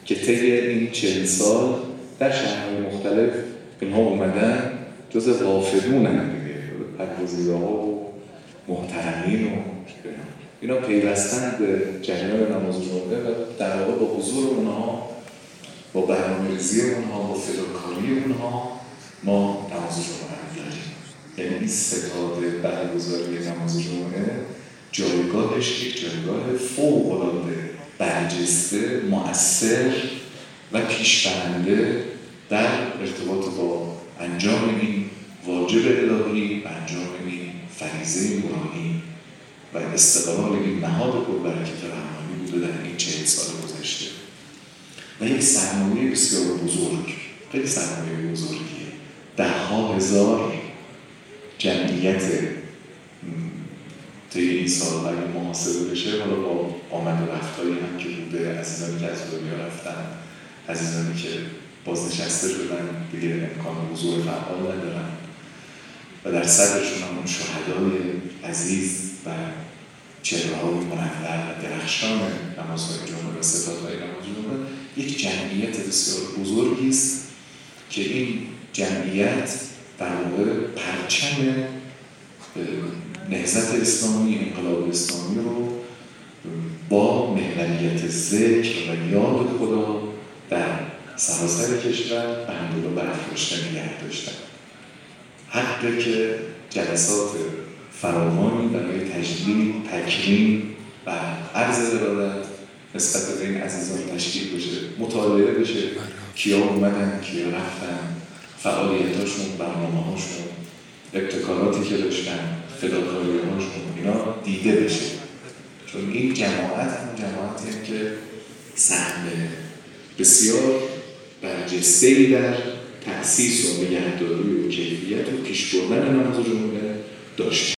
که طی این 40 سال در شهرهای مختلف اینها اومدن جز وافدون هم دیگه، پروازیده‌ها و محترمین و اینا پیوستن به جریان نماز جمعه و در واقع با حضور اونها، با برنامه‌ریزی اونها، با فداکاری اونها ما نماز جمعه رو داریم. یعنی این ستاد برگزاری نماز جمعه جایگاهش یک جایگاه فوق‌العاده برجسته، مؤثر و پیشبرنده در ارتباط با انجام این واجب الهی، انجام این فریضه الهی و استقلال این نهاد پربرکت رحمانی بوده در این 40 سال گذشته. و یک سرمایه بسیار بزرگ، خیلی سرمایه بزرگیه. ده‌ها هزار جمعیت طی این سال اگه محاسبه بشه، حالا با آمد و رفتایی هم که بوده، عزیزانی که از دنیا رفتن، عزیزانی که بازنشسته شدن دیگه امکان حضور فعال ندارن و در صدرشون هم اون شهدای عزیز و چهره‌های منور و درخشان نمازهای جمعه و ستادهای نماز جمعه، یک جمعیت بسیار بزرگی است که این جمعیت در واقع پرچم نهضت اسلامی، انقلاب اسلامی رو با محوریت ذکر و یاد خدا در سراسر کشور به همدلله برافراشته نگه داشتن. حقه که جلسات فراوانی برای تجلیل، تکریم و عرض ارادت نسبت به این عزیزان تشکیل بشه، مطالعه بشه، کیا اومدن، کیا رفتن، فعالیتاشون، برنامه‌هاشون، ابتکاراتی که داشتن، فداکاری‌هاشون، اینا دیده بشه. چون این جماعت هم جماعتی که سهم بسیار برجسته‌ای در تأسیس و نگهداری و کیفیت و پیش بردن نماز جمعه داشت.